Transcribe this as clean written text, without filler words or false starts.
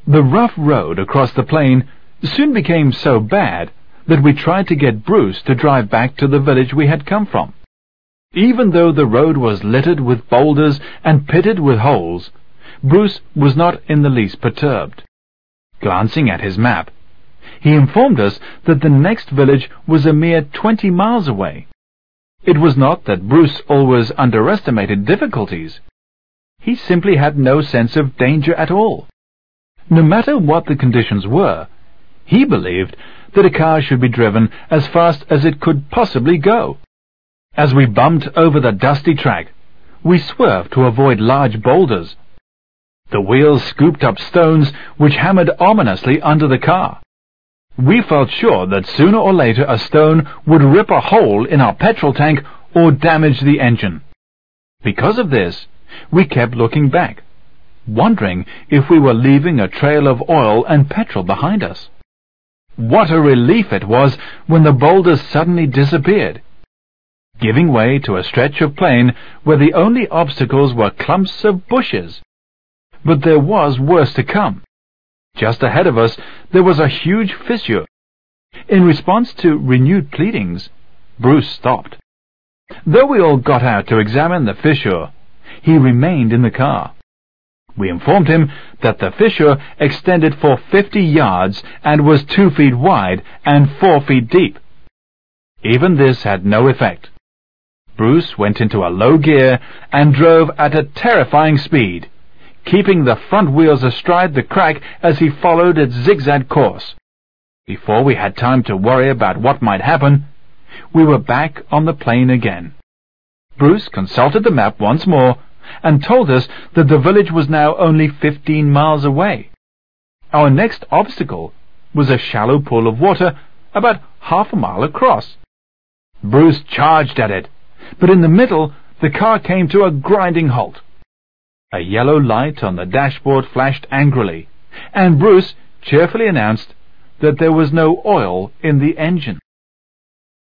The rough road across the plain soon became so bad that we tried to get Bruce to drive back to the village we had come from. Even though the road was littered with boulders and pitted with holes, Bruce was not in the least perturbed. Glancing at his map, he informed us that the next village was a mere 20 miles away. It was not that Bruce always underestimated difficulties. He simply had no sense of danger at all. No matter what the conditions were, he believed that a car should be driven as fast as it could possibly go. As we bumped over the dusty track, we swerved to avoid large boulders. The wheels scooped up stones which hammered ominously under the car. We felt sure that sooner or later a stone would rip a hole in our petrol tank or damage the engine. Because of this, we kept looking back, wondering if we were leaving a trail of oil and petrol behind us. What a relief it was when the boulders suddenly disappeared, giving way to a stretch of plain where the only obstacles were clumps of bushes. But there was worse to come. Just ahead of us there was a huge fissure. In response to renewed pleadings, Bruce stopped. Though we all got out to examine the fissure, he remained in the car. We informed him that the fissure extended for 50 yards and was 2 feet wide and 4 feet deep. Even this had no effect. Bruce went into a low gear and drove at a terrifying speed, keeping the front wheels astride the crack as he followed its zigzag course. Before we had time to worry about what might happen, we were back on the plain again. Bruce consulted the map once more and told us that the village was now only 15 miles away. Our next obstacle was a shallow pool of water about half a mile across. Bruce charged at it, but in the middle the car came to a grinding halt. A yellow light on the dashboard flashed angrily, and Bruce cheerfully announced that there was no oil in the engine.